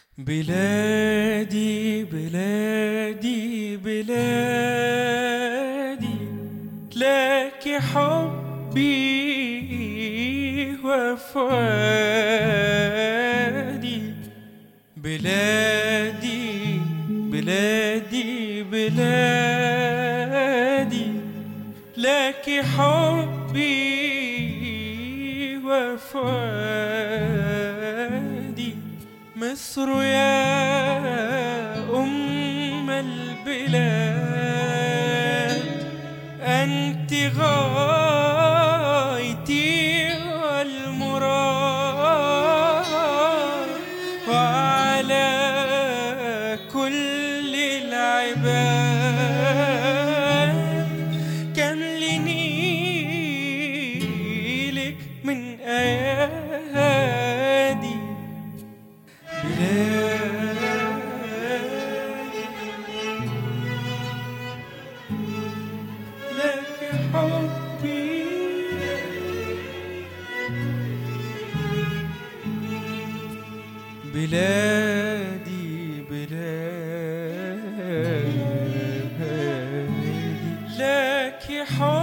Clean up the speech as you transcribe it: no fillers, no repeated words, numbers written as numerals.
بلادي بلادي بلادي، لك حبي وفؤادي. بلادي بلادي بلادي، لك حبي وفؤادي. مصر يا أم البلاد، أنت غايتي والمراد، وعلى كل العباد كان لنيلك من أيادي. لك حبي بلادي بلادي، لك حبي